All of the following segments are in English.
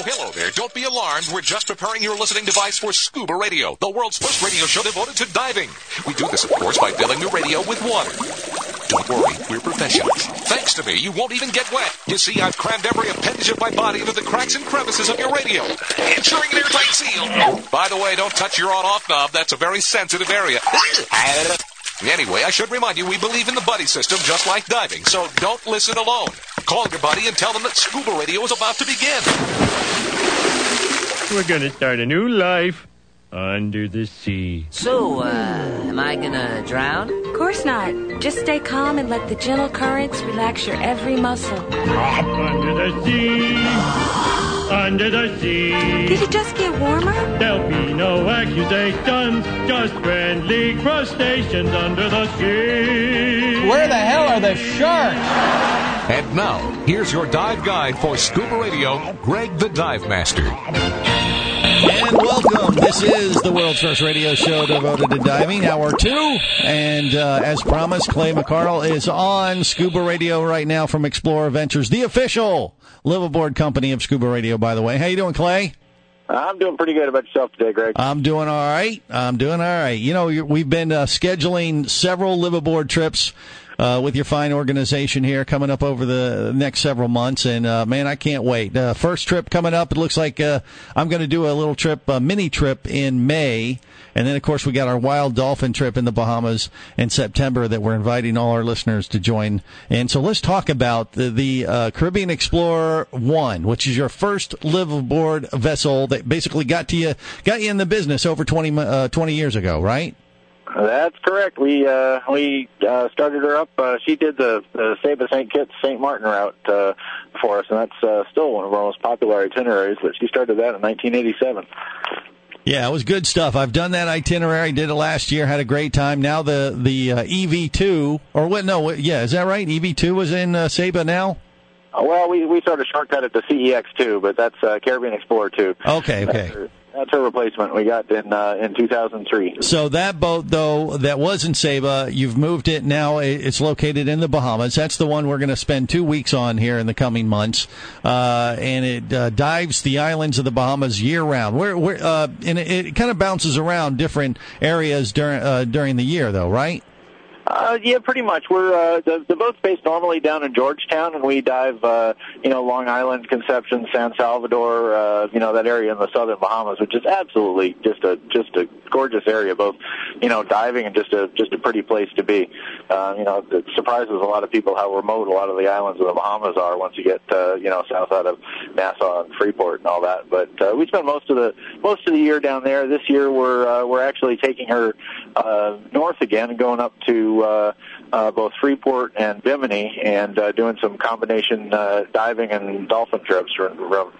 hello there. Don't be alarmed. We're just preparing your listening device for Scuba Radio, the world's first radio show devoted to diving. We do this, of course, by filling the radio with water. Don't worry, we're professionals. Thanks to me, you won't even get wet. You see, I've crammed every appendage of my body into the cracks and crevices of your radio, ensuring an airtight seal. By the way, don't touch your on-off knob. That's a very sensitive area. Anyway, I should remind you, we believe in the buddy system just like diving, so don't listen alone. Call your buddy and tell them that Scuba Radio is about to begin. We're gonna start a new life under the sea. So, am I gonna drown? Of course not. Just stay calm and let the gentle currents relax your every muscle. Under the sea, under the sea. Did it just get warmer? There'll be no accusations, just friendly crustaceans under the sea. Where the hell are the sharks? And now, here's your dive guide for Scuba Radio, Greg the Dive Master. And welcome. This is the world's first radio show devoted to diving, Hour 2. And as promised, Clay McCardle is on Scuba Radio right now from Explorer Ventures, the official liveaboard company of Scuba Radio, by the way. How you doing, Clay? I'm doing pretty good. About yourself today, Greg? I'm doing all right. You know, we've been scheduling several liveaboard trips with your fine organization here coming up over the next several months. And, man, I can't wait. First trip coming up, it looks like I'm going to do a little trip, a mini trip in May. And then, of course, we got our wild dolphin trip in the Bahamas in September that we're inviting all our listeners to join. And so let's talk about the Caribbean Explorer 1, which is your first liveaboard vessel that basically got you in the business over 20 years ago, right? That's correct. We started her up. She did the Saba St. Kitts St. Martin route for us, and that's still one of our most popular itineraries. But she started that in 1987. Yeah, it was good stuff. I've done that itinerary. Did it last year. Had a great time. Now the EV2 or what? No, yeah, is that right? EV2 was in Saba now. Well, we sort of shortcut it to CEX2, but that's Caribbean Explorer 2. Okay. That's her replacement we got in 2003. So that boat, though, that was in Saba, you've moved it now. It's located in the Bahamas. That's the one we're going to spend 2 weeks on here in the coming months. And it dives the islands of the Bahamas year-round. And it kind of bounces around different areas during the year, though, right? Yeah, pretty much. We're the boat's based normally down in Georgetown, and we dive, Long Island, Conception, San Salvador, that area in the southern Bahamas, which is absolutely just a gorgeous area, both, diving and just a pretty place to be. It surprises a lot of people how remote a lot of the islands of the Bahamas are once you get, south out of Nassau and Freeport and all that. But we spend most of the year down there. This year we're actually taking her north again and going up to both Freeport and Bimini and doing some combination diving and dolphin trips from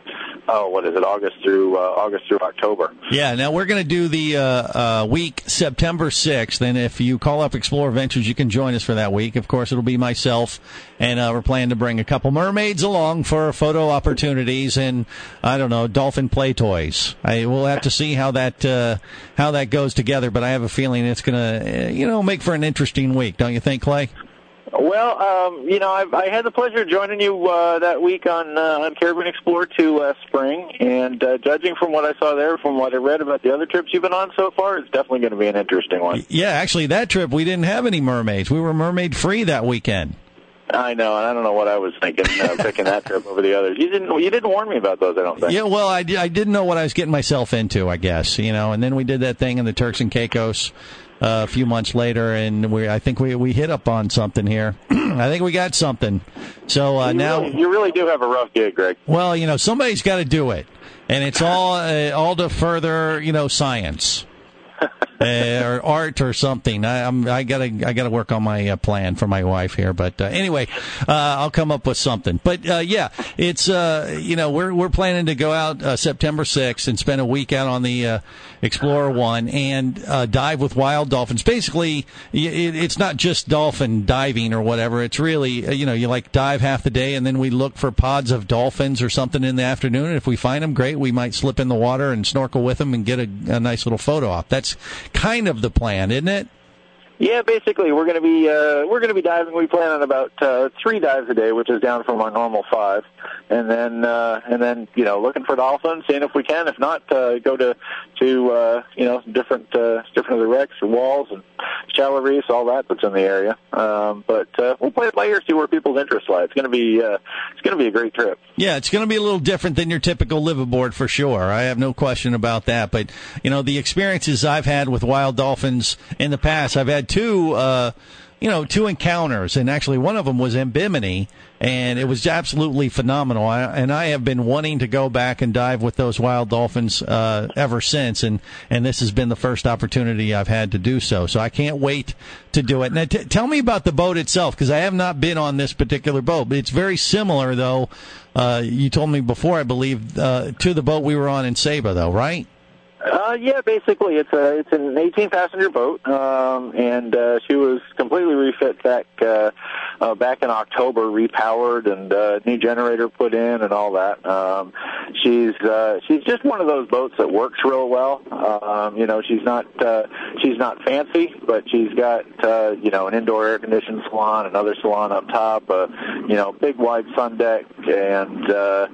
August through October. Yeah, now we're going to do the week September 6th, and if you call up Explorer Ventures, you can join us for that week. Of course, it'll be myself, and we're planning to bring a couple mermaids along for photo opportunities and, I don't know, dolphin play toys. We'll have to see how that goes together, but I have a feeling it's going to, make for an interesting week, don't you think, Clay? Well, I had the pleasure of joining you that week on Caribbean Explorer 2 last spring, and judging from what I saw there, from what I read about the other trips you've been on so far, it's definitely going to be an interesting one. Yeah, actually, that trip we didn't have any mermaids. We were mermaid-free that weekend. I know, and I don't know what I was thinking picking that trip over the others. You didn't warn me about those, I don't think. Yeah, well, I didn't know what I was getting myself into, I guess, and then we did that thing in the Turks and Caicos a few months later, and I think we hit up on something here. I think we got something. So now you really do have a rough gig, Greg. Well, somebody's got to do it, and it's all to further, science. Or art or something. I gotta work on my plan for my wife here, but anyway, I'll come up with something. But it's we're planning to go out September 6th and spend a week out on the Explorer 1 and dive with wild dolphins. Basically, it's not just dolphin diving or whatever. It's really you dive half the day and then we look for pods of dolphins or something in the afternoon. And if we find them, great. We might slip in the water and snorkel with them and get a nice little photo op. That's kind of the plan, isn't it? Yeah, basically we're going to be diving. We plan on about 3 dives a day, which is down from our normal 5, and then looking for dolphins, seeing if we can. If not, go to different other wrecks or walls and shallow reefs, all that's in the area. But we'll play it by ear, see where people's interest lie. It's going to be a great trip. Yeah, it's going to be a little different than your typical liveaboard for sure. I have no question about that. But the experiences I've had with wild dolphins in the past, I've had two encounters, and actually one of them was in Bimini, and it was absolutely phenomenal. I have been wanting to go back and dive with those wild dolphins ever since, and this has been the first opportunity I've had to do so. So I can't wait to do it. Now, tell me about the boat itself, because I have not been on this particular boat. It's very similar, though. You told me before, I believe, to the boat we were on in Saba, though, right? Yeah, basically it's an 18-passenger boat, and she was completely refit back in October, repowered, and new generator put in, and all that. She's just one of those boats that works real well. She's not fancy, but she's got an indoor air conditioned salon, another salon up top, big wide sun deck, and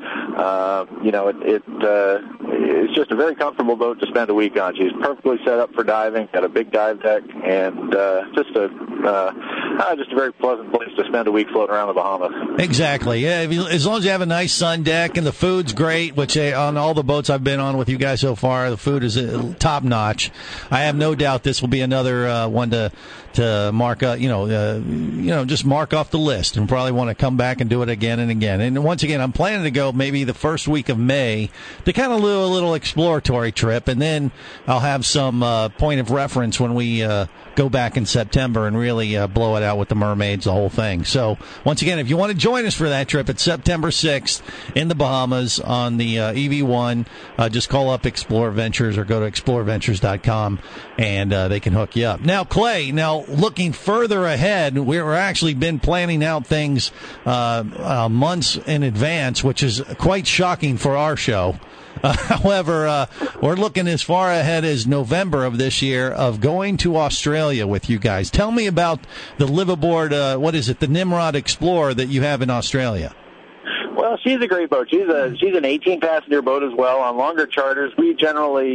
it's just a very comfortable boat to spend a week on. She's perfectly set up for diving, got a big dive deck, and just a very pleasant place to spend a week floating around the Bahamas. Exactly. Yeah, as long as you have a nice sun deck and the food's great, which on all the boats I've been on with you guys so far, the food is top notch. I have no doubt this will be another one to mark up, just mark off the list, and probably want to come back and do it again and again. And once again, I'm planning to go maybe the first week of May to kind of do a little exploratory trip, and then I'll have some point of reference when we go back in September and really blow it out with the mermaids, the whole thing. So once again, if you want to join us for that trip, it's September 6th in the Bahamas on the EV1. Just call up Explore Ventures or go to exploreventures.com, and they can hook you up. Now, Clay, looking further ahead, we're actually been planning out things months in advance, which is quite shocking for our show. However, we're looking as far ahead as November of this year of going to Australia with you guys. Tell me about the liveaboard, the Nimrod Explorer that you have in Australia. Well, she's a great boat. She's an 18-passenger boat as well. On longer charters, we generally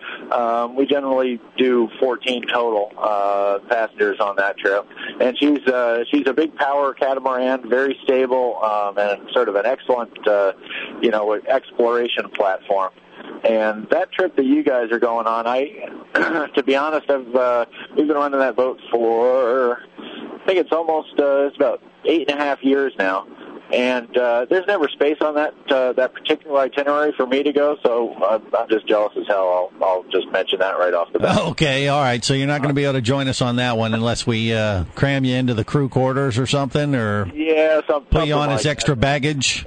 do 14 total passengers on that trip. And she's a big power catamaran, very stable, and sort of an excellent exploration platform. And that trip that you guys are going on, to be honest, we've been running that boat for, I think it's about 8.5 years now. And there's never space on that particular itinerary for me to go, so I'm just jealous as hell. I'll just mention that right off the bat. Okay, all right. So you're not going to be able to join us on that one unless we cram you into the crew quarters or something, or put you on as extra baggage.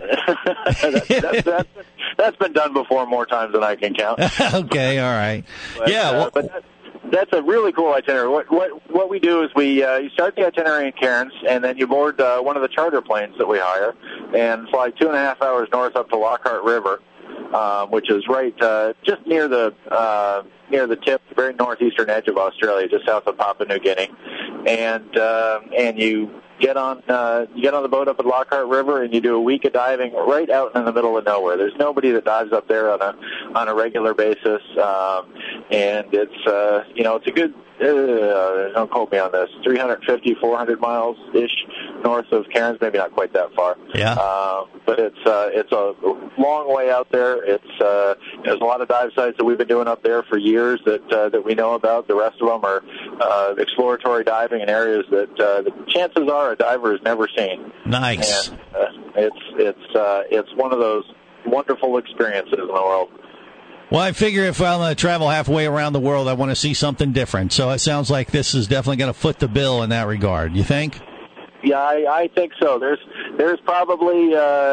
That's been done before more times than I can count. Okay, all right. But that's a really cool itinerary. What we do is you start the itinerary in Cairns, and then you board one of the charter planes that we hire and fly 2.5 hours north up to Lockhart River, which is right just near the tip, the very northeastern edge of Australia, just south of Papua New Guinea, and you get on the boat up at Lockhart River, and you do a week of diving right out in the middle of nowhere. There's nobody that dives up there on a regular basis, and it's a good. Don't quote me on this. 350, 400 miles-ish north of Cairns, maybe not quite that far. Yeah. But it's a long way out there. There's a lot of dive sites that we've been doing up there for years that we know about. The rest of them are exploratory diving in areas that the chances are a diver has never seen. Nice. And it's one of those wonderful experiences in the world. Well, I figure if I'm going to travel halfway around the world, I want to see something different. So it sounds like this is definitely going to foot the bill in that regard. You think? Yeah, I think so. There's probably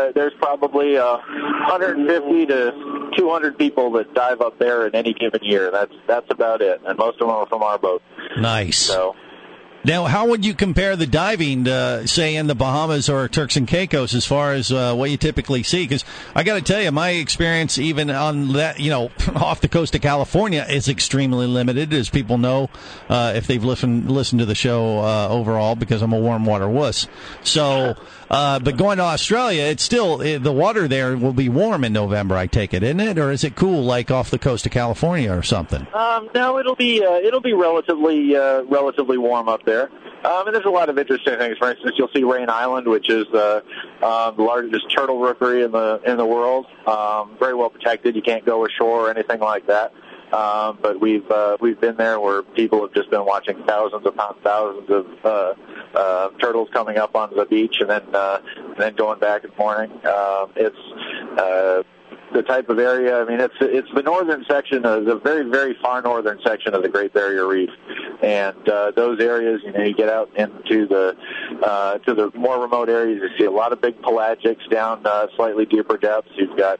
150 to 200 people that dive up there in any given year. That's about it, and most of them are from our boat. Nice. So. Now, how would you compare the diving, say, in the Bahamas or Turks and Caicos as far as what you typically see? Because I got to tell you, my experience even on that, off the coast of California is extremely limited, as people know if they've listened to the show overall, because I'm a warm water wuss. So, but going to Australia, it's still, the water there will be warm in November, I take it, isn't it? Or is it cool like off the coast of California or something? No, it'll be relatively warm up there. And there's a lot of interesting things. For instance, you'll see Rain Island, which is the largest turtle rookery in the world. Very well protected. You can't go ashore or anything like that. But we've been there where people have just been watching thousands upon thousands of turtles coming up onto the beach and then going back in the morning. It's the type of area. I mean, it's the northern section, the very, very far northern section of the Great Barrier Reef, and those areas. You get out into the to the more remote areas. You see a lot of big pelagics down slightly deeper depths. You've got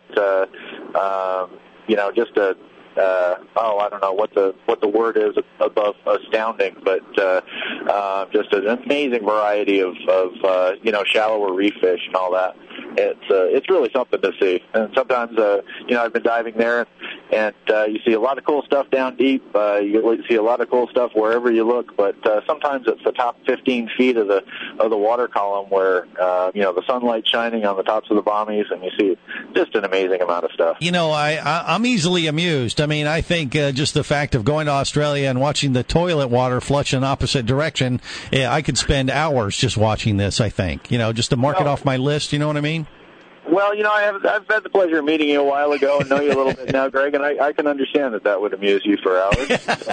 just a I don't know what the word is above astounding, but just an amazing variety of shallower reef fish and all that. It's really something to see. And sometimes I've been diving there, and you see a lot of cool stuff down deep. You see a lot of cool stuff wherever you look, but sometimes it's the top 15 feet of the water column where the sunlight shining on the tops of the bommies, and you see just an amazing amount of stuff. I'm easily amused. I mean, I think just the fact of going to Australia and watching the toilet water flush in opposite direction, I could spend hours just watching this, I think. Just to mark it off my list, you know what I mean? Well, I've had the pleasure of meeting you a while ago and know you a little bit now, Greg, and I can understand that would amuse you for hours.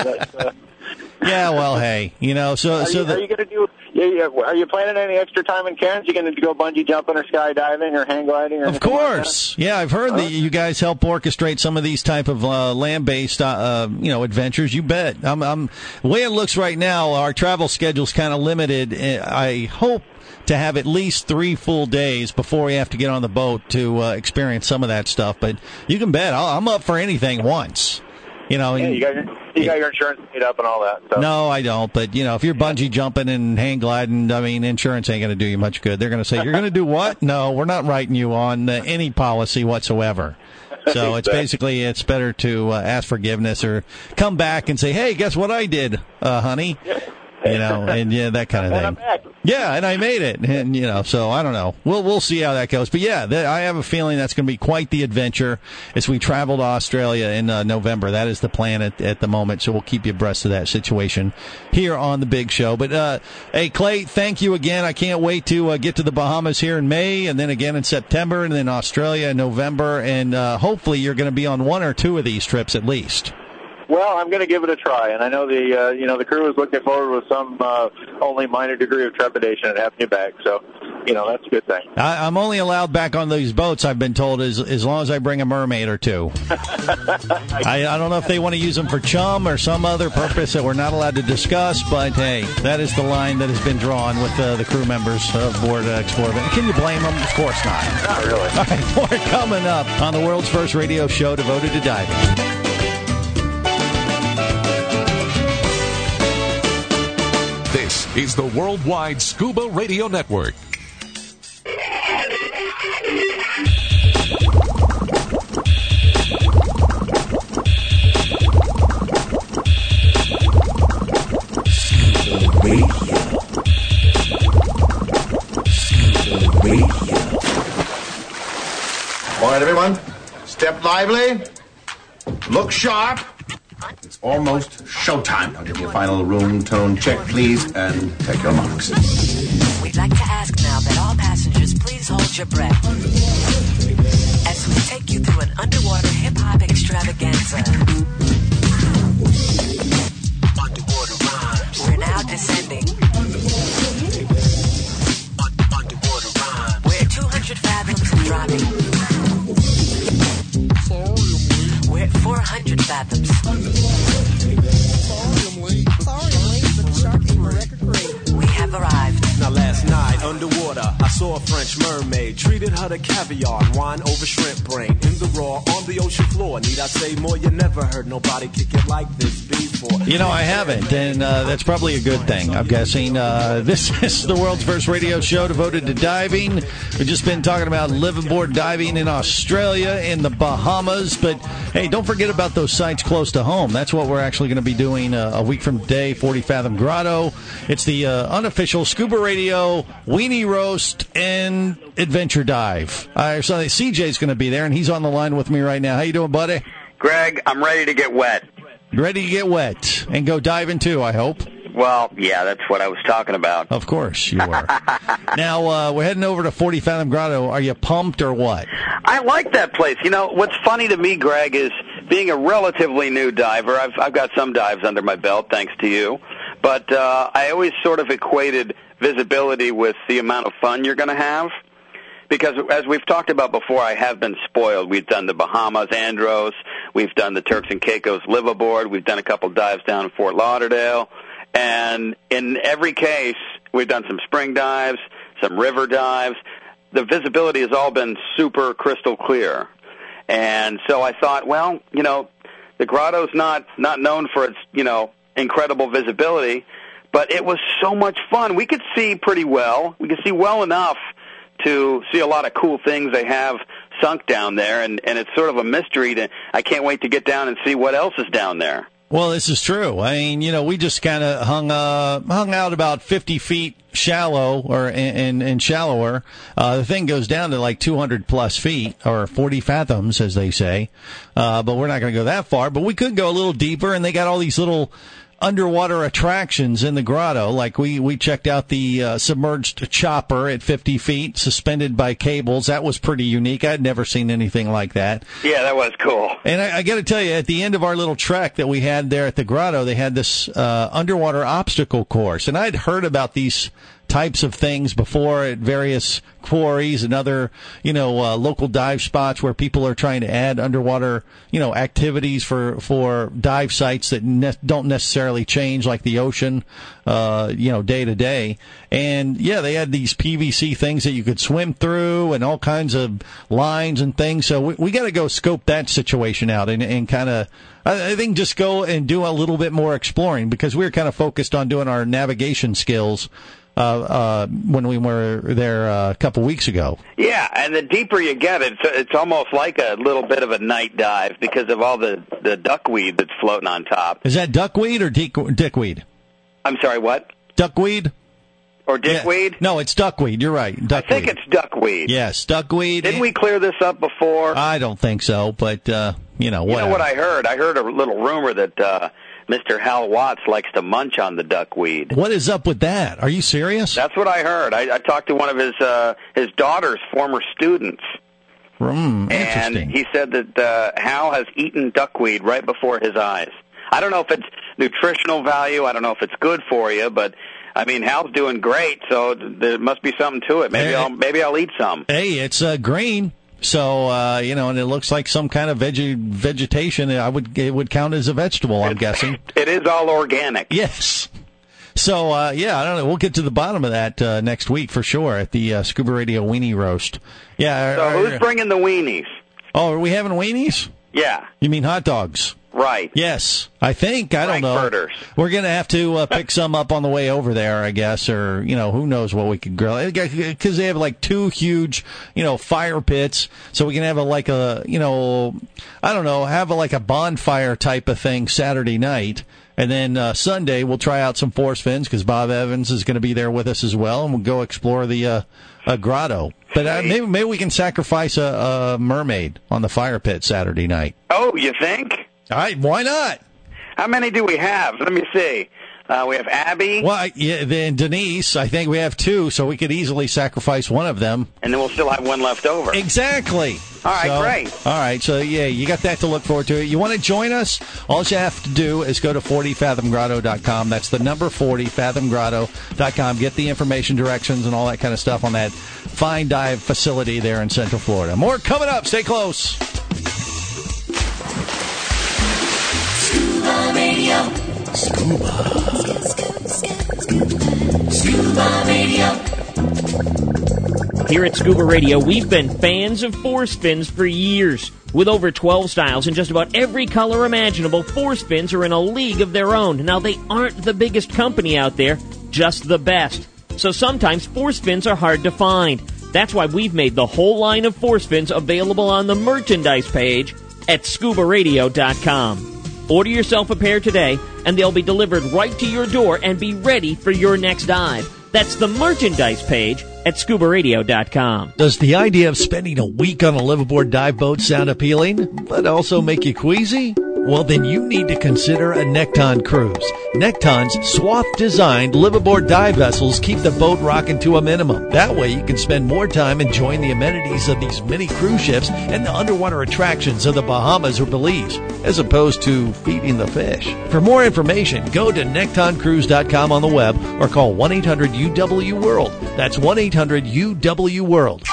Yeah, well, hey, are you going to do? Are you planning any extra time in Cairns? You going to go bungee jumping or skydiving or hang gliding? Or of course, yeah. I've heard that you guys help orchestrate some of these type of land-based, adventures. You bet. The way it looks right now, our travel schedule's kind of limited. I hope to have at least 3 full days before we have to get on the boat to experience some of that stuff. But you can bet I'm up for anything once. You got your insurance paid up and all that. So. No, I don't. But, if you're bungee jumping and hang gliding, I mean, insurance ain't going to do you much good. They're going to say, you're going to do what? No, we're not writing you on any policy whatsoever. So it's better to ask forgiveness or come back and say, hey, guess what I did, honey? And that kind of thing. And I'm back. Yeah, and I made it, and so I don't know. We'll see how that goes. But yeah, I have a feeling that's going to be quite the adventure as we travel to Australia in November. That is the plan at the moment. So we'll keep you abreast of that situation here on the Big Show. But hey, Clay, thank you again. I can't wait to get to the Bahamas here in May, and then again in September, and then Australia in November, and hopefully you're going to be on 1 or 2 of these trips at least. Well, I'm going to give it a try, and I know the crew is looking forward with some only minor degree of trepidation at having you back. So, that's a good thing. I'm only allowed back on these boats, I've been told, as long as I bring a mermaid or 2. I don't know if they want to use them for chum or some other purpose that we're not allowed to discuss, but hey, that is the line that has been drawn with the crew members aboard Explorer. Can you blame them? Of course not. Not really. All right, more coming up on the world's first radio show devoted to diving. This is the Worldwide Scuba Radio Network. All right, everyone, step lively, look sharp. It's almost showtime. I'll give you a final room tone check, please, and take your marks. We'd like to ask now that all passengers please hold your breath as we take you through an underwater hip-hop extravaganza. Underwater rhymes. We're now descending. Underwater rhymes. We're 200 fathoms and dropping. We're at 400 fathoms. We have arrived. Now last night underwater, I saw a French mermaid, treated her to caviar and wine over shrimp brain. In the raw, on the ocean floor. Need I say more? You never heard nobody kick it like this before. You know, I haven't, and that's probably a good thing, I'm guessing. This is the world's first radio show devoted to diving. We've just been talking about liveaboard diving in Australia, in the Bahamas. But, hey, don't forget about those sites close to home. That's what we're actually going to be doing a week from today, 40 Fathom Grotto. It's the unofficial Scuba Radio Weenie Roast and Adventure Dive. So CJ's going to be there, and he's on the line with me right now. How you doing, buddy? Greg, I'm ready to get wet. Ready to get wet and go diving, too, I hope. Well, yeah, that's what I was talking about. Of course you were. Now, we're heading over to 40 Fathom Grotto. Are you pumped or what? I like that place. You know, what's funny to me, Greg, is being a relatively new diver. I've got some dives under my belt, thanks to you. But I always sort of equated visibility with the amount of fun you're going to have. Because as we've talked about before, I have been spoiled. We've done the Bahamas, Andros. We've done the Turks and Caicos liveaboard. We've done a couple dives down in Fort Lauderdale. And in every case, we've done some spring dives, some river dives. The visibility has all been super crystal clear. And so I thought, well, you know, the grotto's not known for its, you know, incredible visibility, but it was so much fun. We could see pretty well. We could see well enough to see a lot of cool things they have sunk down there, and it's sort of a mystery. I can't wait to get down and see what else is down there. Well, this is true. I mean, you know, we just kind of hung out about 50 feet shallow and shallower. The thing goes down to like 200 plus feet, or 40 fathoms, as they say. But we're not going to go that far. But we could go a little deeper, and they got all these little underwater attractions in the grotto. Like we checked out the submerged chopper at 50 feet, suspended by cables. That was pretty unique. I'd never seen anything like that. Yeah, that was cool. And I got to tell you, at the end of our little trek that we had there at the grotto, they had this underwater obstacle course. And I'd heard about these types of things before at various quarries and other, you know, local dive spots where people are trying to add underwater, you know, activities for dive sites that don't necessarily change like the ocean, you know, day to day. And yeah, they had these PVC things that you could swim through and all kinds of lines and things. So we got to go scope that situation out and kind of, I think, just go and do a little bit more exploring, because we were kind of focused on doing our navigation skills when we were there a couple weeks ago. Yeah, and the deeper you get, it's almost like a little bit of a night dive because of all the duckweed that's floating on top. Is that duckweed or dickweed? I'm sorry, what? Duckweed? Or dickweed? Yeah. No, it's duckweed. You're right. Duckweed. I think it's duckweed. Yes, duckweed. Didn't we clear this up before? I don't think so, but, you know, whatever. You know what I heard? I heard a little rumor that Mr. Hal Watts likes to munch on the duckweed. What is up with that? Are you serious? That's what I heard. I talked to one of his daughter's former students. Interesting. And he said that Hal has eaten duckweed right before his eyes. I don't know if it's nutritional value. I don't know if it's good for you, but I mean, Hal's doing great, so there must be something to it. Maybe I'll eat some. Hey, it's green. So, you know, and it looks like some kind of vegetation. It would count as a vegetable, I'm guessing. It is all organic. Yes. So, yeah, I don't know. We'll get to the bottom of that next week for sure at the Scuba Radio Weenie Roast. Yeah. So who's bringing the weenies? Oh, are we having weenies? Yeah. You mean hot dogs? Right. Yes, I think. I don't know. Frankfurters. We're going to have to pick some up on the way over there, I guess, or, you know, who knows what we could grill. Because they have like two huge, you know, fire pits, so we can have like a, you know, I don't know, have like a bonfire type of thing Saturday night. And then Sunday we'll try out some force fins because Bob Evans is going to be there with us as well, and we'll go explore the grotto. But maybe we can sacrifice a mermaid on the fire pit Saturday night. Oh, you think? All right, why not? How many do we have? Let me see. We have Abby. Well, yeah, then Denise. I think we have two, so we could easily sacrifice one of them. And then we'll still have one left over. Exactly. All right, great. All right, so yeah, you got that to look forward to. You want to join us? All you have to do is go to 40fathomgrotto.com. That's the number 40fathomgrotto.com. Get the information, directions, and all that kind of stuff on that fine dive facility there in Central Florida. More coming up. Stay close. Scuba Radio. Scuba Radio. Here at Scuba Radio, we've been fans of Force Fins for years. With over 12 styles and just about every color imaginable, Force Fins are in a league of their own. Now, they aren't the biggest company out there, just the best. So sometimes Force Fins are hard to find. That's why we've made the whole line of Force Fins available on the merchandise page at ScubaRadio.com. Order yourself a pair today, and they'll be delivered right to your door and be ready for your next dive. That's the merchandise page at ScubaRadio.com. Does the idea of spending a week on a liveaboard dive boat sound appealing, but also make you queasy? Well, then you need to consider a Nekton cruise. Nekton's swath-designed liveaboard dive vessels keep the boat rocking to a minimum. That way you can spend more time enjoying the amenities of these mini cruise ships and the underwater attractions of the Bahamas or Belize, as opposed to feeding the fish. For more information, go to nektoncruise.com on the web or call 1-800-UW-WORLD. That's 1-800-UW-WORLD.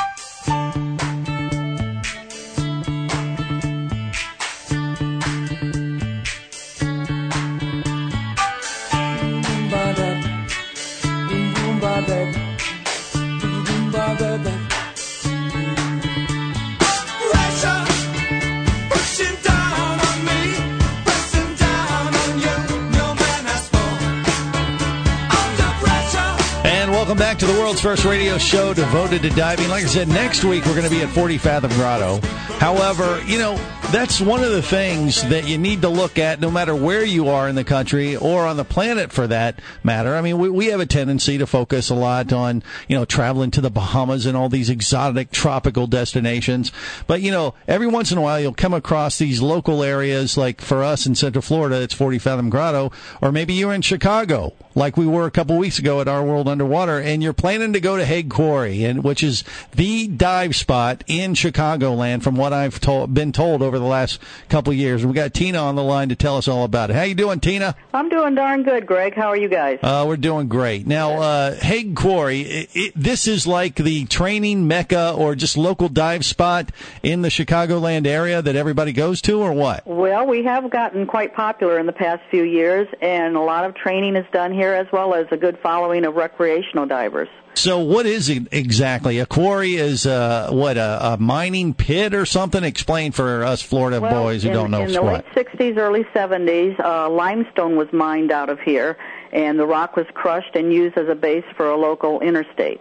Welcome back to the world's first radio show devoted to diving. Like I said, next week we're going to be at 40 Fathom Grotto. However, that's one of the things that you need to look at no matter where you are in the country or on the planet for that matter. I mean, we have a tendency to focus a lot on, traveling to the Bahamas and all these exotic tropical destinations. But, every once in a while you'll come across these local areas, like for us in Central Florida, it's 40 Fathom Grotto, or maybe you're in Chicago, like we were a couple weeks ago at Our World Underwater, and you're planning to go to Hague Quarry, which is the dive spot in Chicagoland from what I've been told over the last couple of years. We got Tina on the line to tell us all about it. How you doing, Tina? I'm doing darn good, Greg. How are you guys? We're doing great. Now, Hague Quarry, this is like the training mecca or just local dive spot in the Chicagoland area that everybody goes to, or what? Well, we have gotten quite popular in the past few years, and a lot of training is done here as well as a good following of recreational divers. So what is it exactly? A quarry is, a mining pit or something? Explain for us Florida boys who don't know squat. In the late 60s, early 70s, limestone was mined out of here, and the rock was crushed and used as a base for a local interstate.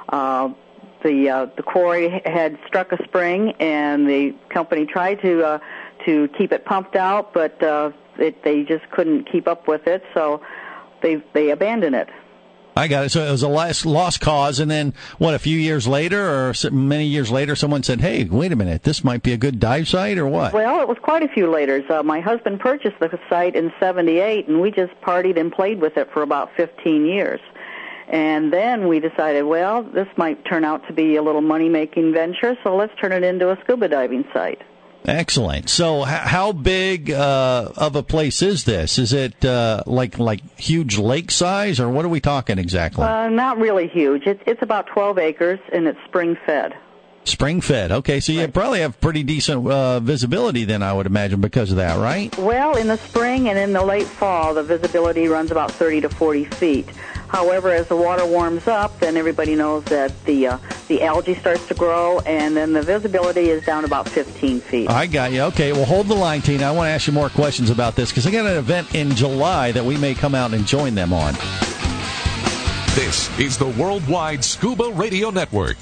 The quarry had struck a spring, and the company tried to keep it pumped out, but they just couldn't keep up with it, so they abandoned it. I got it. So it was a lost cause, and then, a few years later or many years later, someone said, hey, wait a minute, this might be a good dive site, or what? Well, it was quite a few later. My husband purchased the site in 78, and we just partied and played with it for about 15 years. And then we decided, well, this might turn out to be a little money-making venture, so let's turn it into a scuba diving site. Excellent. So how big of a place is this? Is it like huge lake size, or what are we talking exactly? Not really huge. It's about 12 acres, and it's spring-fed. Spring-fed. Okay, so you probably have pretty decent visibility then, I would imagine, because of that, right? Well, in the spring and in the late fall, the visibility runs about 30 to 40 feet. However, as the water warms up, then everybody knows that the algae starts to grow, and then the visibility is down about 15 feet. I got you. Okay, well, hold the line, Tina. I want to ask you more questions about this, because I got an event in July that we may come out and join them on. This is the Worldwide Scuba Radio Network.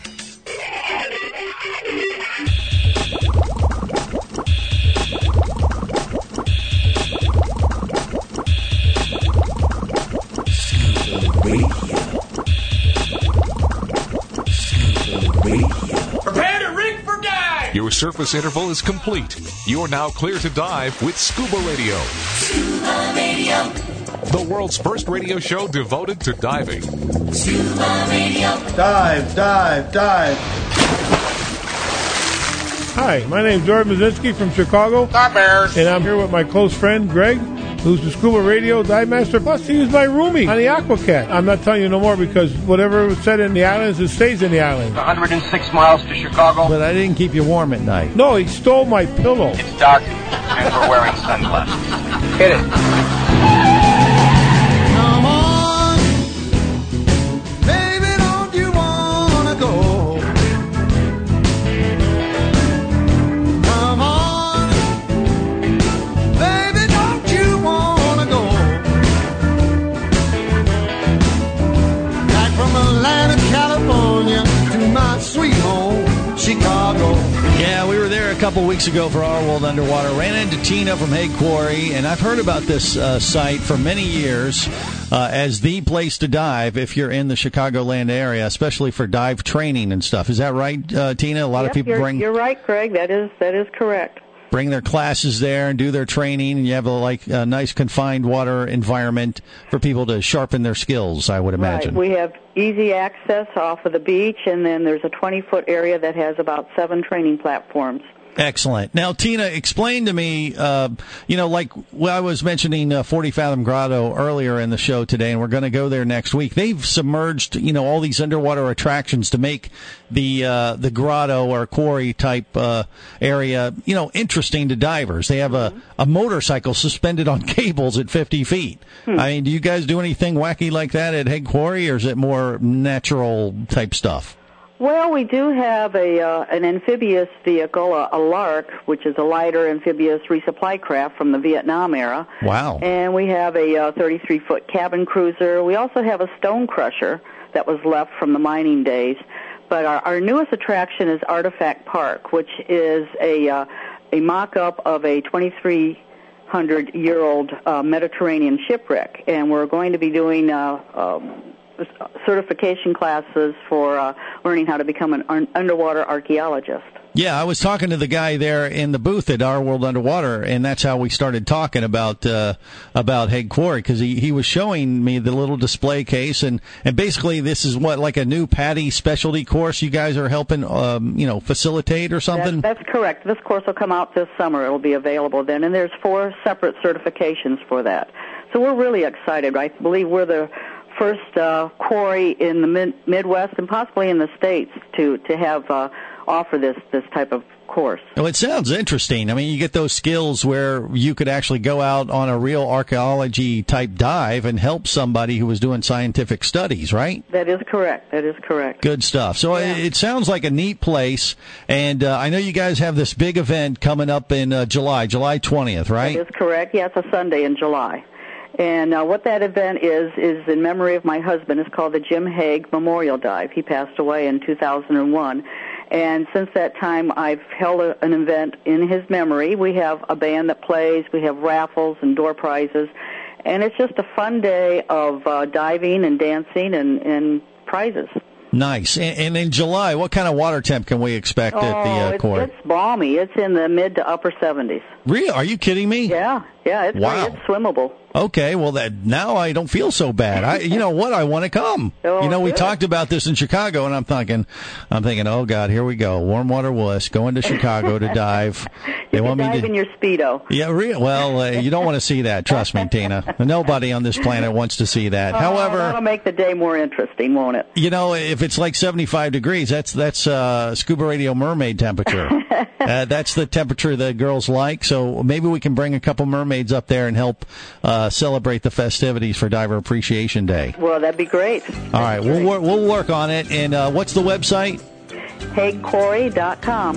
Prepare to rig for dive! Your surface interval is complete. You're now clear to dive with Scuba Radio. Scuba Radio. The world's first radio show devoted to diving. Scuba Radio. Dive, dive, dive. Hi, my name's George Mazinski from Chicago. Star Bears. And I'm here with my close friend, Greg, who's the Scuba Radio dive master. Plus, he was my roomie on the AquaCat. I'm not telling you no more because whatever was said in the islands, it stays in the islands. 106 miles to Chicago. But I didn't keep you warm at night. No, he stole my pillow. It's dark, and we're wearing sunglasses. Hit it. Come on, baby, don't you wanna go? Chicago. Yeah, we were there a couple weeks ago for Our World Underwater. Ran into Tina from Hague Quarry, and I've heard about this site for many years as the place to dive if you're in the Chicagoland area, especially for dive training and stuff. Is that right, Tina? A lot of people You're right, Greg. That is correct. Bring their classes there and do their training, and you have a nice confined water environment for people to sharpen their skills, I would imagine. Right. We have easy access off of the beach, and then there's a 20-foot area that has about 7 training platforms. Excellent. Now, Tina, explain to me, I was mentioning 40 Fathom Grotto earlier in the show today, and we're going to go there next week. They've submerged, all these underwater attractions to make the grotto or quarry type area, interesting to divers. They have a motorcycle suspended on cables at 50 feet. I mean, do you guys do anything wacky like that at Hague Quarry, or is it more natural type stuff? Well, we do have an amphibious vehicle, a LARC, which is a lighter amphibious resupply craft from the Vietnam era. Wow. And we have a 33-foot cabin cruiser. We also have a stone crusher that was left from the mining days. But our newest attraction is Artifact Park, which is a mock-up of a 2,300-year-old Mediterranean shipwreck. And we're going to be doing certification classes for learning how to become an underwater archaeologist. Yeah, I was talking to the guy there in the booth at Our World Underwater, and that's how we started talking about Hague Quarry, because he was showing me the little display case, and basically this is like a new PADI specialty course you guys are helping facilitate or something? That's correct. This course will come out this summer. It'll be available then, and there's 4 separate certifications for that. So we're really excited. I believe we're the first quarry in the Midwest and possibly in the States to have offer this type of course. Well, it sounds interesting. I mean, you get those skills where you could actually go out on a real archaeology type dive and help somebody who was doing scientific studies, right? That is correct. Good stuff. So it sounds like a neat place, and I know you guys have this big event coming up in July 20th, right? That is correct. Yeah, it's a Sunday in July. And what that event is in memory of my husband. It's called the Jim Hague Memorial Dive. He passed away in 2001. And since that time, I've held an event in his memory. We have a band that plays. We have raffles and door prizes. And it's just a fun day of diving and dancing and prizes. Nice. And in July, what kind of water temp can we expect at the court? It's balmy. It's in the mid to upper 70s. Really? Are you kidding me? Yeah. It's it's swimmable. Okay, well, now I don't feel so bad. You know what? I want to come. We talked about this in Chicago, and I'm thinking, oh God, here we go, warm water wuss, going to Chicago to dive. They want me to dive in your Speedo. Yeah, well, you don't want to see that. Trust me, Tina. Nobody on this planet wants to see that. However, that'll make the day more interesting, won't it? If it's like 75 degrees, that's Scuba Radio mermaid temperature. That's the temperature that girls like. So maybe we can bring a couple mermaids up there and help celebrate the festivities for Diver Appreciation Day. Well, that'd be great. All right, we'll work on it. And what's the website? HagueQuarry.com.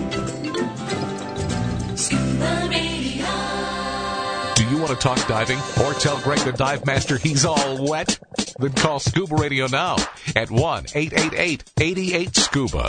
Do you want to talk diving or tell Greg the Dive Master he's all wet? Then call Scuba Radio now at 1-888-88-SCUBA.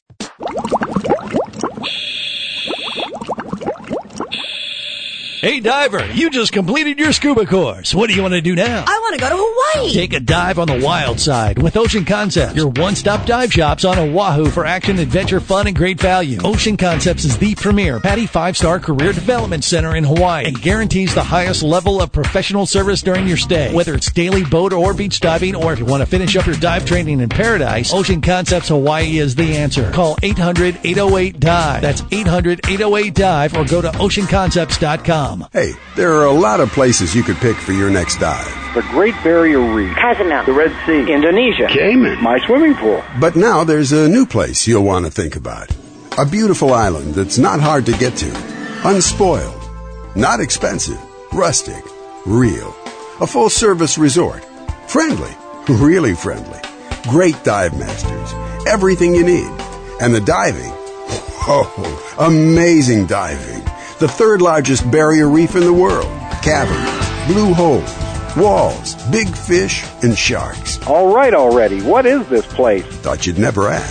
Hey, diver, you just completed your scuba course. What do you want to do now? I want to go to Hawaii. Take a dive on the wild side with Ocean Concepts, your one-stop dive shops on Oahu for action, adventure, fun, and great value. Ocean Concepts is the premier PADI 5-star career development center in Hawaii and guarantees the highest level of professional service during your stay. Whether it's daily boat or beach diving, or if you want to finish up your dive training in paradise, Ocean Concepts Hawaii is the answer. Call 800-808-DIVE. That's 800-808-DIVE, or go to oceanconcepts.com. Hey, there are a lot of places you could pick for your next dive. The Great Barrier Reef, Cozumel, the Red Sea, Indonesia, Cayman, my swimming pool. But now there's a new place you'll want to think about. A beautiful island that's not hard to get to. Unspoiled. Not expensive. Rustic. Real. A full-service resort. Friendly. Really friendly. Great dive masters. Everything you need. And the diving. Whoa, amazing diving. The third largest barrier reef in the world. Caverns, blue holes, walls, big fish, and sharks. All right already. What is this place? Thought you'd never ask.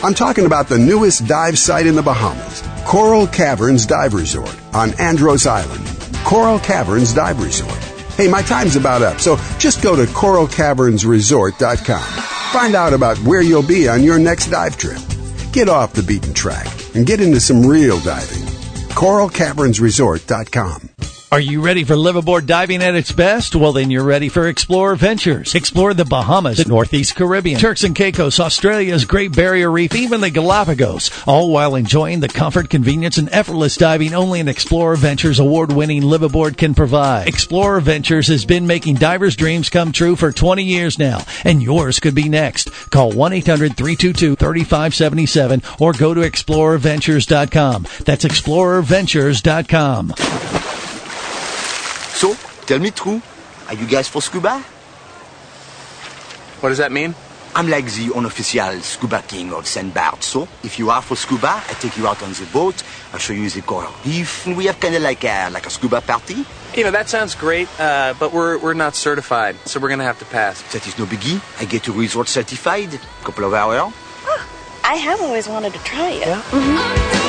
I'm talking about the newest dive site in the Bahamas, Coral Caverns Dive Resort on Andros Island. Coral Caverns Dive Resort. Hey, my time's about up, so just go to coralcavernsresort.com. Find out about where you'll be on your next dive trip. Get off the beaten track and get into some real diving. coralcavernsresort.com. Are you ready for liveaboard diving at its best? Well, then you're ready for Explorer Ventures. Explore the Bahamas, the Northeast Caribbean, Turks and Caicos, Australia's Great Barrier Reef, even the Galapagos, all while enjoying the comfort, convenience, and effortless diving only an Explorer Ventures award-winning liveaboard can provide. Explorer Ventures has been making divers' dreams come true for 20 years now, and yours could be next. Call 1-800-322-3577 or go to explorerventures.com. That's explorerventures.com. So, tell me true, are you guys for scuba? What does that mean? I'm like the unofficial scuba king of St. Bart. So, if you are for scuba, I take you out on the boat, I'll show you the coral reef, and we have kind of like a scuba party. You know, that sounds great, but we're not certified, so we're going to have to pass. That is no biggie. I get to resort certified. Couple of hours. Oh, I have always wanted to try it. Yeah? Mm-hmm.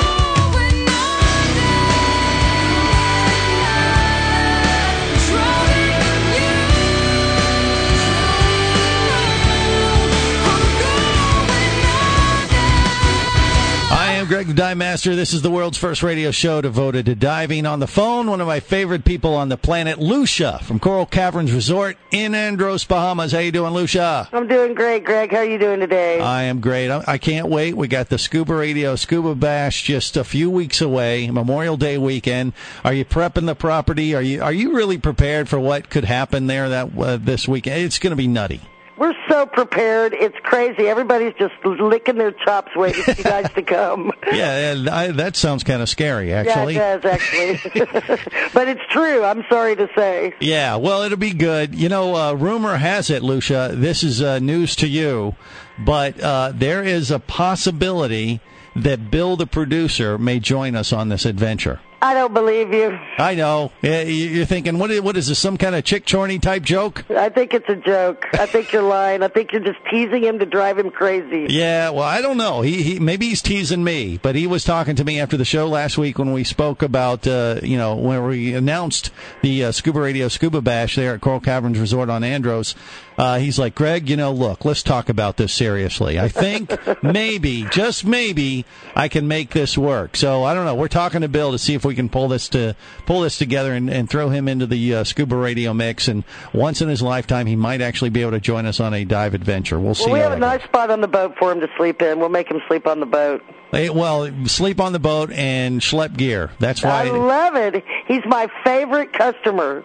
Greg the Dive Master. This is the world's first radio show devoted to diving. On the phone, one of my favorite people on the planet, Lucia from Coral Caverns Resort in Andros, Bahamas. How you doing, Lucia? I'm doing great, Greg. How are you doing today? I am great. I can't wait. We got the Scuba Radio Scuba Bash just a few weeks away, Memorial Day weekend. Are you prepping the property? Are you really prepared for what could happen there this weekend? It's going to be nutty. We're so prepared. It's crazy. Everybody's just licking their chops waiting for you guys to come. Yeah, that sounds kind of scary, actually. Yeah, it does, actually. But it's true, I'm sorry to say. Yeah, well, it'll be good. You know, rumor has it, Lucia, this is news to you, but there is a possibility that Bill, the producer, may join us on this adventure. I don't believe you. I know. You're thinking, what is this, some kind of Chick Chorney type joke? I think it's a joke. I think you're lying. I think you're just teasing him to drive him crazy. Yeah, well, I don't know. Maybe he's teasing me, but he was talking to me after the show last week when we spoke about, when we announced the Scuba Radio Scuba Bash there at Coral Caverns Resort on Andros. He's like, Greg, look, let's talk about this seriously. I think maybe, just maybe, I can make this work. So I don't know. We're talking to Bill to see if we can pull this together and throw him into the Scuba Radio mix. And once in his lifetime, he might actually be able to join us on a dive adventure. We'll see. Well, we have a nice spot on the boat for him to sleep in. We'll make him sleep on the boat. Well, sleep on the boat and schlep gear. That's why. I love it. He's my favorite customer.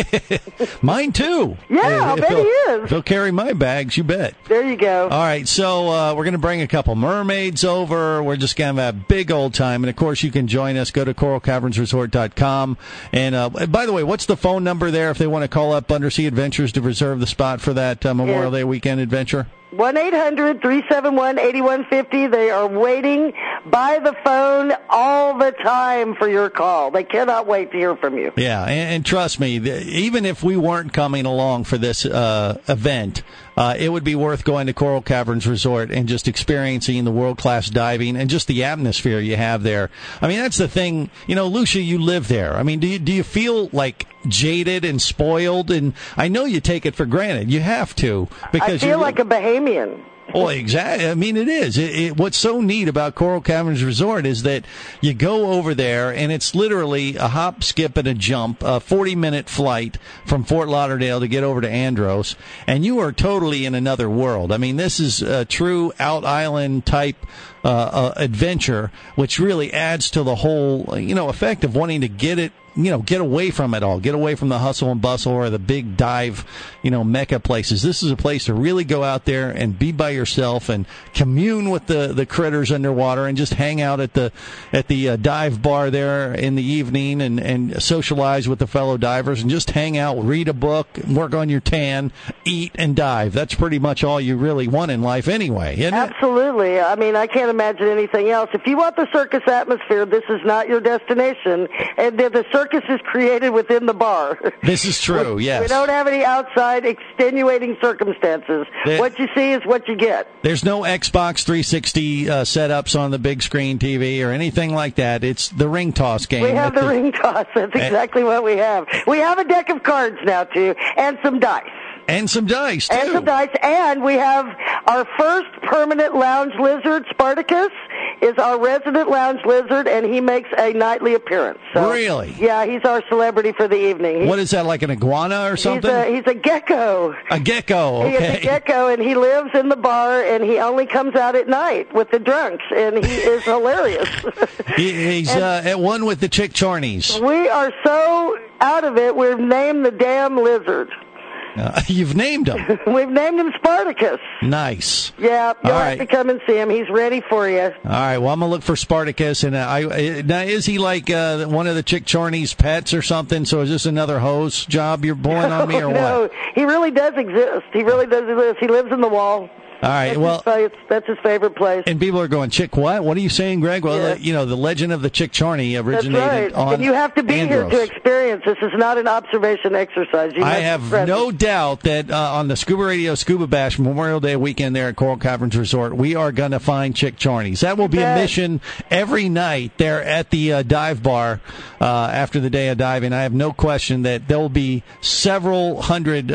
Mine too. Yeah, I bet he is. If he'll carry my bags, you bet. There you go. All right, so we're going to bring a couple mermaids over. We're just going to have a big old time. And, of course, you can join us. Go to coralcavernsresort.com. And, by the way, what's the phone number there if they want to call up Undersea Adventures to reserve the spot for that Memorial Day weekend adventure? 1-800-371-8150. They are waiting by the phone all the time for your call. They cannot wait to hear from you. Yeah, and trust me, even if we weren't coming along for this event, it would be worth going to Coral Caverns Resort and just experiencing the world-class diving and just the atmosphere you have there. I mean, that's the thing. Lucia, you live there. I mean, do you feel like jaded and spoiled? And I know you take it for granted. You have to. Because I feel like a Bahamian. Well, exactly. I mean, it is. What's so neat about Coral Caverns Resort is that you go over there, and it's literally a hop, skip, and a jump, a 40-minute flight from Fort Lauderdale to get over to Andros, and you are totally in another world. I mean, this is a true out-island type adventure, which really adds to the whole, effect of wanting to get away from it all, get away from the hustle and bustle or the big dive, mecca places. This is a place to really go out there and be by yourself and commune with the critters underwater and just hang out at the dive bar there in the evening and socialize with the fellow divers and just hang out, read a book, work on your tan, eat and dive. That's pretty much all you really want in life anyway, isn't it? Absolutely. I mean, I can't imagine anything else. If you want the circus atmosphere, this is not your destination. And the circus circus is created within the bar. This is true, yes. We don't have any outside extenuating circumstances. What you see is what you get. There's no Xbox 360 setups on the big screen TV or anything like that. It's the ring toss game. We have the ring toss. That's exactly what we have. We have a deck of cards now, too, and some dice. And some dice, too. And some dice. And we have our first permanent lounge lizard, Spartacus, is our resident lounge lizard, and he makes a nightly appearance. So, really? Yeah, he's our celebrity for the evening. What is that, like an iguana or something? He's a gecko. A gecko, okay. He is a gecko, and he lives in the bar, and he only comes out at night with the drunks, and he is hilarious. He's at one with the Chick Chorneys. We are so out of it, we've named the damn lizard. You've named him. We've named him Spartacus. Nice. Yeah, you'll have to come and see him. He's ready for you. All right, well, I'm going to look for Spartacus. And now, is he like one of the Chick Chorney's pets or something? So is this another hose job you're pulling on me or what? No, he really does exist. He really does exist. He lives in the wall. All right, that's his favorite place. And people are going, Chick what? What are you saying, Greg? Well, the legend of the Chick Chorney originated on and you have to be Andros. here to experience this. Is not an observation exercise. I have no doubt that on the Scuba Radio Scuba Bash Memorial Day weekend there at Coral Caverns Resort, we are going to find Chick Chorneys. That will be a mission every night there at the dive bar after the day of diving. I have no question that there will be several hundred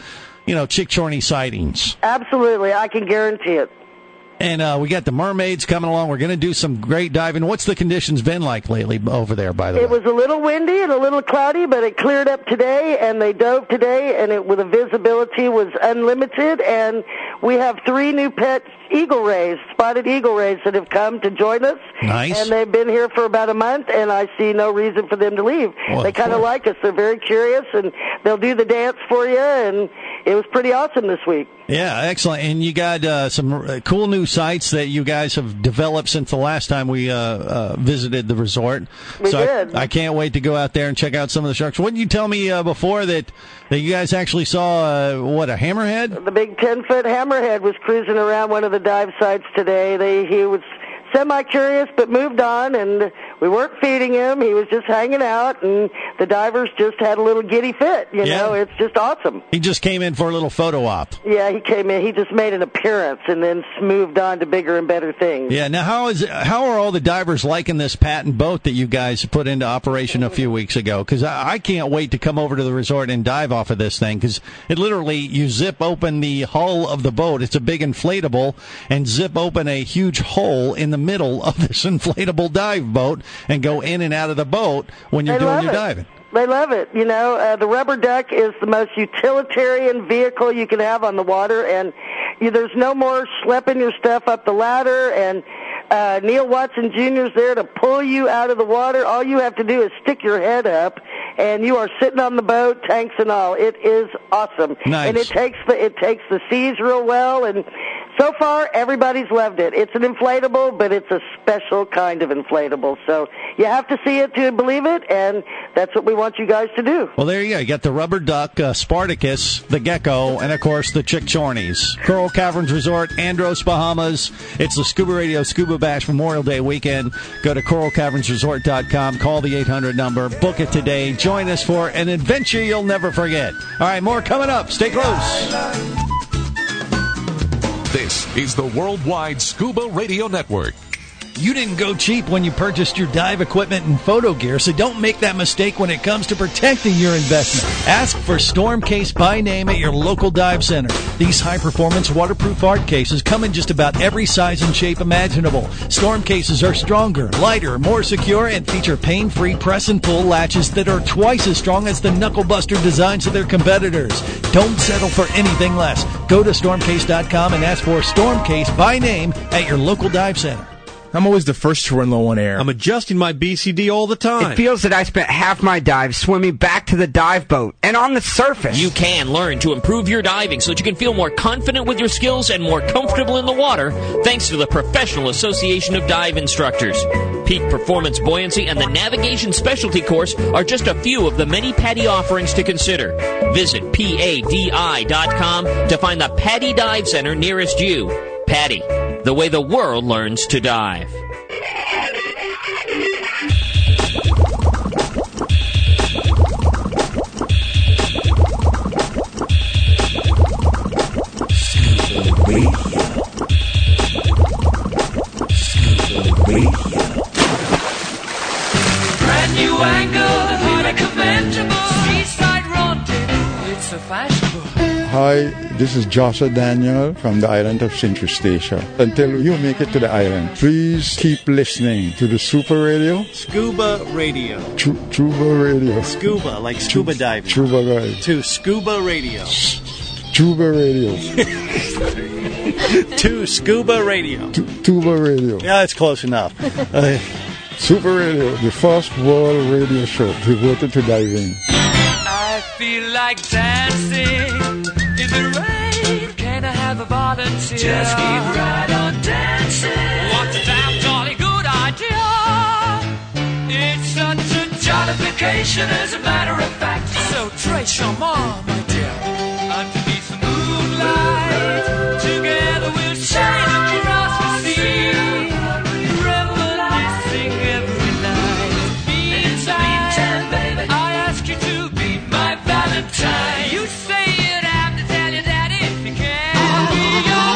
Chick Chorney sightings. Absolutely, I can guarantee it. And we got the mermaids coming along. We're going to do some great diving. What's the conditions been like lately over there, by the way? It was a little windy and a little cloudy, but it cleared up today, and they dove today, and the visibility was unlimited, and we have 3 new pet eagle rays, spotted eagle rays, that have come to join us. Nice. And they've been here for about a month, and I see no reason for them to leave. Well, they kind of like us. They're very curious, and they'll do the dance for you, and it was pretty awesome this week. Yeah, excellent. And you got some cool new sites that you guys have developed since the last time we visited the resort. We did. I can't wait to go out there and check out some of the sharks. What did you tell me before that you guys actually saw, a hammerhead? The big 10-foot hammerhead was cruising around one of the dive sites today. He was semi-curious but moved on, and we weren't feeding him. He was just hanging out, and the divers just had a little giddy fit. You know, it's just awesome. He just came in for a little photo op. Yeah, he came in. He just made an appearance and then moved on to bigger and better things. Yeah, now how are all the divers liking this patent boat that you guys put into operation a few weeks ago? Because I can't wait to come over to the resort and dive off of this thing, because it literally, you zip open the hull of the boat. It's a big inflatable, and zip open a huge hole in the middle of this inflatable dive boat and go in and out of the boat when you're doing your diving. They love it. The rubber duck is the most utilitarian vehicle you can have on the water, and there's no more schlepping your stuff up the ladder, and Neil Watson Jr. is there to pull you out of the water. All you have to do is stick your head up, and you are sitting on the boat, tanks and all. It is awesome. Nice. And it takes the seas real well, and so far, everybody's loved it. It's an inflatable, but it's a special kind of inflatable. So you have to see it to believe it, and that's what we want you guys to do. Well, there you go. You got the rubber duck, Spartacus, the gecko, and, of course, the Chick Chorneys. Coral Caverns Resort, Andros, Bahamas. It's the Scuba Radio Scuba Bash Memorial Day weekend. Go to coralcavernsresort.com. Call the 800 number. Book it today. Join us for an adventure you'll never forget. All right, more coming up. Stay close. This is the Worldwide Scuba Radio Network. You didn't go cheap when you purchased your dive equipment and photo gear, so don't make that mistake when it comes to protecting your investment. Ask for Stormcase by name at your local dive center. These high-performance waterproof hard cases come in just about every size and shape imaginable. Storm cases are stronger, lighter, more secure, and feature pain-free press and pull latches that are twice as strong as the knuckle-buster designs of their competitors. Don't settle for anything less. Go to stormcase.com and ask for Stormcase by name at your local dive center. I'm always the first to run low on air. I'm adjusting my BCD all the time. It feels that I spent half my dive swimming back to the dive boat and on the surface. You can learn to improve your diving so that you can feel more confident with your skills and more comfortable in the water thanks to the Professional Association of Dive Instructors. Peak Performance Buoyancy and the Navigation Specialty Course are just a few of the many PADI offerings to consider. Visit PADI.com to find the PADI Dive Center nearest you. PADI, the way the world learns to dive. Radio. Brand new angle, unrecommendable. Seaside Rendezvous, it's so fashionable. Hi, this is Joshua Daniel from the island of St. Eustacia. Until you make it to the island, please keep listening to the Super Radio. Scuba Radio. Chuba Radio. Scuba, like scuba diving. Chuba Radio. To Scuba Radio. Chuba Radio. To Scuba Radio. Tuba Radio. Yeah, that's close enough. Super Radio, the first world radio show devoted to diving. I feel like dancing in the rain. Can I have a volunteer? Just keep right on dancing. What's a damn jolly good idea? It's such a jollification, as a matter of fact. So trace your mom, my dear, underneath the moonlight. Together we'll sail across the sea, reminiscing every night. Meantime, baby, I ask you to be my Valentine. You say you'd have to tell your daddy if you can. I'll be your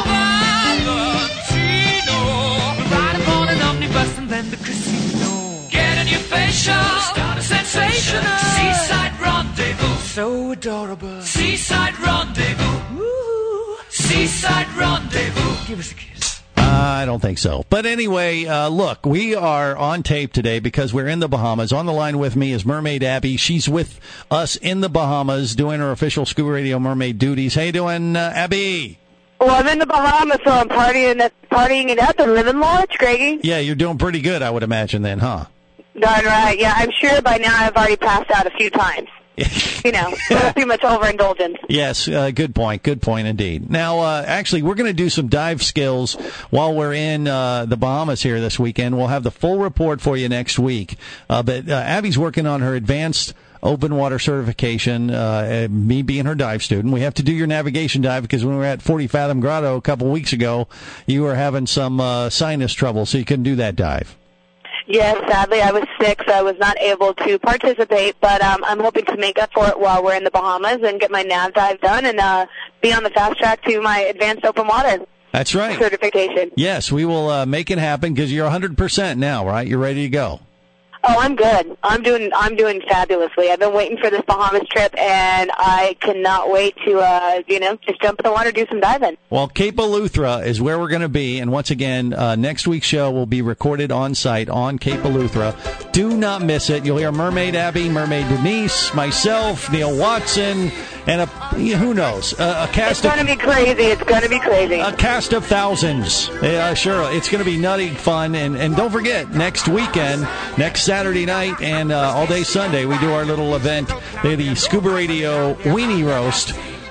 Valentino. We'll ride upon an omnibus and then the casino. Get a new facial, start a sensational. Seaside Rendezvous, so adorable. Seaside Rendezvous, woo. Seaside Rendezvous, give us a kiss. I don't think so. But anyway, look, we are on tape today because we're in the Bahamas. On the line with me is Mermaid Abby. She's with us in the Bahamas doing her official Scuba Radio Mermaid duties. How you doing, Abby? Well, I'm in the Bahamas, so I'm partying it up and living large, Greggy. Yeah, you're doing pretty good, I would imagine then, huh? Darn right. Yeah, I'm sure by now I've already passed out a few times. You know, too much overindulgence. Yes, good point. Good point indeed. Now, actually, we're going to do some dive skills while we're in the Bahamas here this weekend. We'll have the full report for you next week. But Abby's working on her advanced open water certification, me being her dive student. We have to do your navigation dive because when we were at 40 Fathom Grotto a couple weeks ago, you were having some sinus trouble, so you couldn't do that dive. Yes, sadly I was sick, so I was not able to participate, but I'm hoping to make up for it while we're in the Bahamas and get my nav dive done and be on the fast track to my advanced open water That's right. certification. Yes, we will make it happen because you're 100% now, right? You're ready to go. Oh, I'm good. I'm doing fabulously. I've been waiting for this Bahamas trip, and I cannot wait to, just jump in the water, do some diving. Well, Cape Eleuthera is where we're going to be, and once again, next week's show will be recorded on site on Cape Eleuthera. Do not miss it. You'll hear Mermaid Abby, Mermaid Denise, myself, Neil Watson, and who knows, a cast. It's going to be crazy. It's going to be crazy. A cast of thousands. Yeah, sure. It's going to be nutty fun, and don't forget, next weekend, next Saturday night and all day Sunday, we do our little event, the Scuba Radio Weenie Roast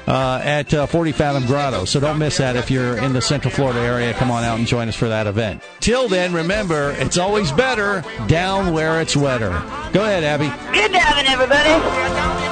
at 40 Fathom Grotto. So don't miss that if you're in the Central Florida area. Come on out and join us for that event. Till then, remember, it's always better down where it's wetter. Go ahead, Abby. Good diving, everybody.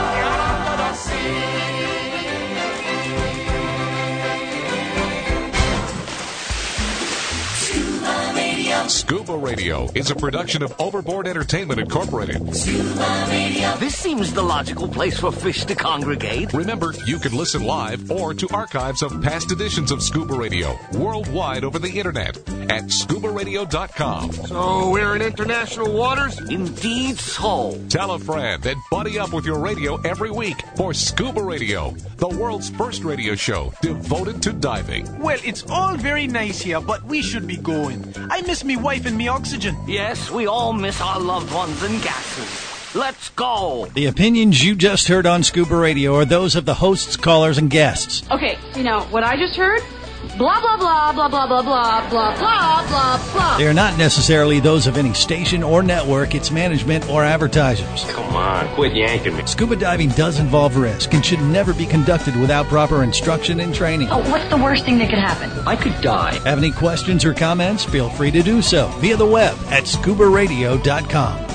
Scuba Radio is a production of Overboard Entertainment Incorporated. Scuba Radio. This seems the logical place for fish to congregate. Remember, you can listen live or to archives of past editions of Scuba Radio worldwide over the internet at scubaradio.com. So we're in international waters? Indeed so. Tell a friend and buddy up with your radio every week for Scuba Radio, the world's first radio show devoted to diving. Well, it's all very nice here, but we should be going. I miss me wife and me oxygen. Yes, we all miss our loved ones and gases. Let's go. The opinions you just heard on Scuba Radio are those of the hosts, callers, and guests. Okay, what I just heard? Blah, blah, blah, blah, blah, blah, blah, blah, blah, blah, blah. They are not necessarily those of any station or network, its management, or advertisers. Come on, quit yanking me. Scuba diving does involve risk and should never be conducted without proper instruction and training. Oh, what's the worst thing that could happen? I could die. Have any questions or comments? Feel free to do so via the web at scubaradio.com.